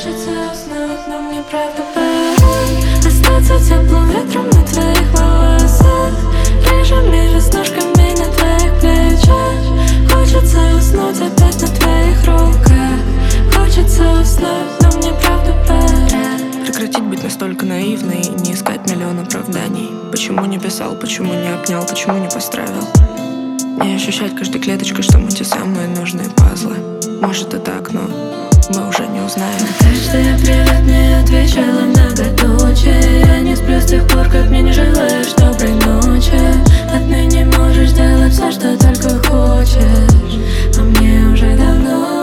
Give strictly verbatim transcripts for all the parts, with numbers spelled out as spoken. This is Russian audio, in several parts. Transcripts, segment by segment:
Хочется уснуть, но мне правда пора остаться теплым ветром на твоих волосах, рыжими веснушками на твоих плечах. Хочется уснуть опять на твоих руках. Хочется уснуть, но мне правда пора. Прекратить быть настолько наивной и не искать миллион оправданий. Почему не писал, почему не обнял, почему не построил? Не ощущать каждой клеточкой, что мы те самые нужные пазлы. Может и так, но мы уже не узнаем. Каждый привет мне отвечала многоточие. Я не сплю с тех пор, как мне не желаешь доброй ночи. Отныне можешь делать все, что только хочешь, а мне уже давно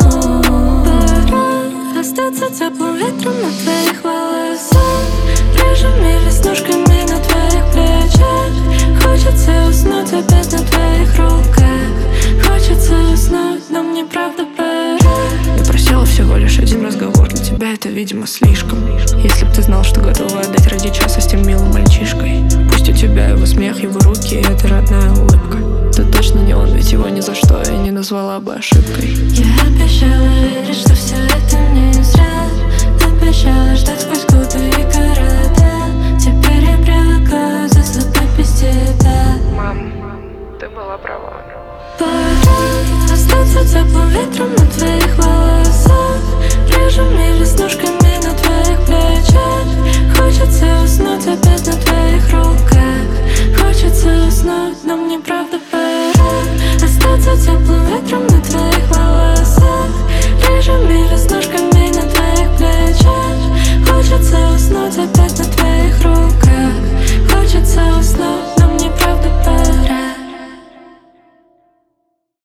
пора остаться теплым ветром на твоих волосах, рыжими веснушками на твоих плечах. Хочется уснуть опять на твоих руках. Хочется уснуть, но мне правда пора. Я просила всего лишь один разговор, для тебя это, видимо, слишком. Если б ты знал, что готова отдать ради часа с тем милым мальчишкой. Пусть у тебя его смех, его руки и эта родная улыбка. Ты точно не он, ведь его ни за что я не назвала бы ошибкой. Я обещала верить, что все это не зря. Обещала ждать сквозь годы и города. Теперь я привыкаю за собой без тебя. Мам, ты была права. Пора остаться теплым ветром на твоих волосах, рыжими веснушками на твоих плечах. Хочется уснуть опять на твоих руках. Хочется уснуть, но мне правда пора остаться теплым ветром на твоих волосах, рыжими веснушками на твоих плечах. Хочется уснуть опять на твоих руках.